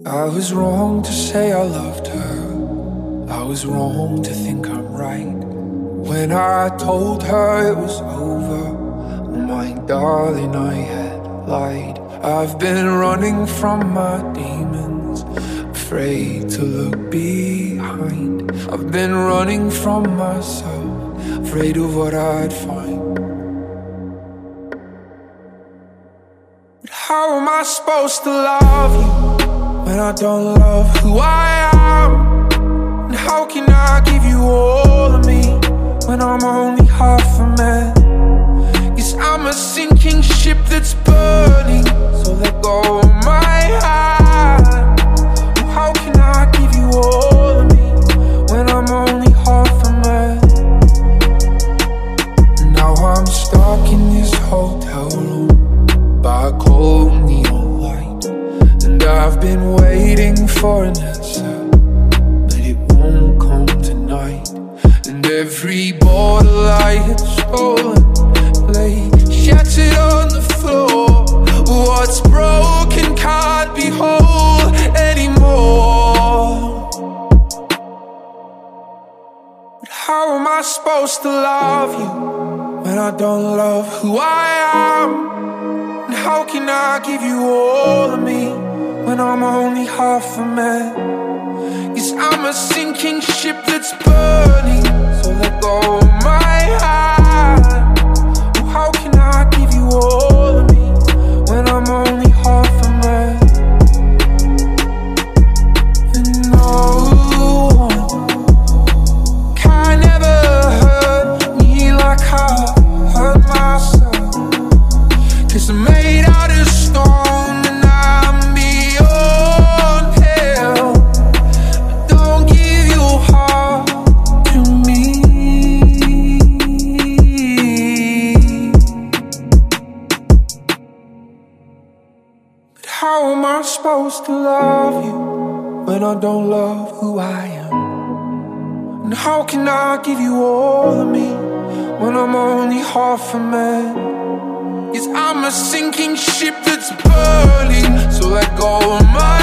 I was wrong to say I loved her. I was wrong to think I'm right. When I told her it was over, oh my darling, I had lied. I've been running from my demons, afraid to look behind. I've been running from myself, afraid of what I'd find. But how am I supposed to love you when I don't love who I am? And how can I give you all of me when I'm only half a man? 'Cause I'm a sinking ship that's burning, so let go of my hand. How can I give you all of me when I'm only half a man? Now I'm stuck in this hotel room by a cold neon light, and I've been waiting for an answer, but it won't come tonight. And every bottle I had stolen lay shattered on the floor. What's broken can't be whole anymore. But how am I supposed to love you when I don't love who I am? And how can I give you all of me when I'm only half a man? 'Cause I'm a sinking ship that's burning, so let go of my hand. Oh, how can I give you all of me when I'm only half a man? And no one can ever hurt me like I hurt myself. 'Cause I'm made out of stone and I'm beyond hell. But don't give your heart to me. But how am I supposed to love you when I don't love who I am? And how can I give you all of me when I'm only half a man? 'Cause I'm a sinking ship that's burning, so let go of my